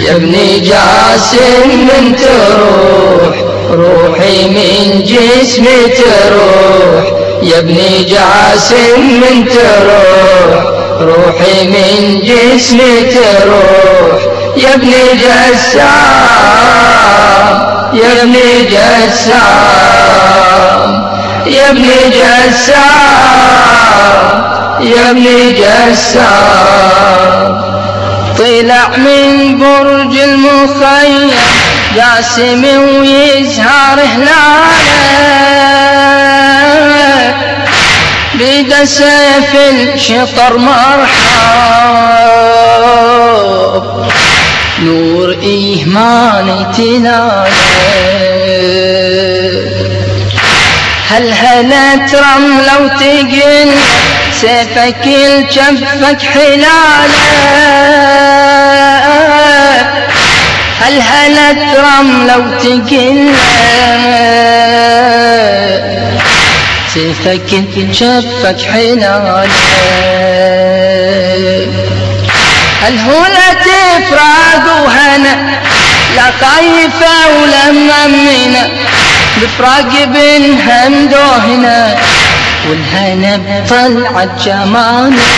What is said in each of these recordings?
يا ابني جاسم من تروح روحي من جسمي تروح، يا ابني جاسم من تروح روحي من جسمي تروح، يا ابني جسام يا ابني جسام يا ابني جسام يا ابني جسام. طلع من برج المخيم جاسم ويزهر هلاله، بيد سيف الشطر مرحب، نور إيمان تناله. هلهلت رملة وتقل سيفك الجفك حلاله، هلهلت رملة وتقل سيفك الجفك حلاله. الهولة تفراق وهنا لا خايفة ولا مأمنة، بفراق بنها مدوهنة والهنا بطلعت جماله.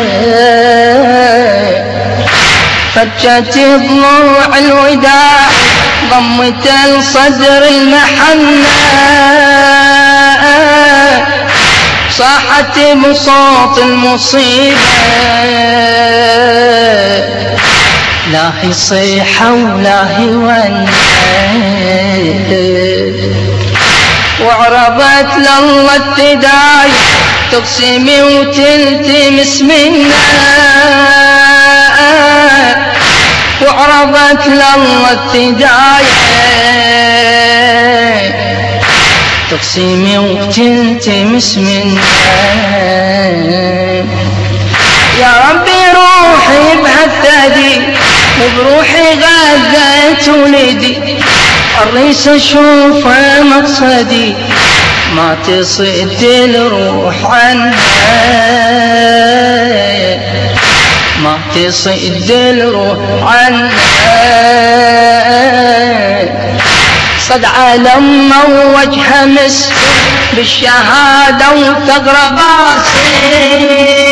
فرجت ضلوع الوداع ضمت الصدر المحنة، صاحت بصوت المصيبة لا هي صيحة ولا هي ونة. وعرضت لله التداي تقسمي وتلتمس منا، وعرضت لله التداي تقسمي وتلتمس منا. يا ربي روحي بهالثدي وبروحي غذيت ولدي، الريس اشوفه مقصدي ما تصد الروح عنها، ما تصد الروح عنها. صدعة لما وجهها مسك بالشهادة وثغر قاسي،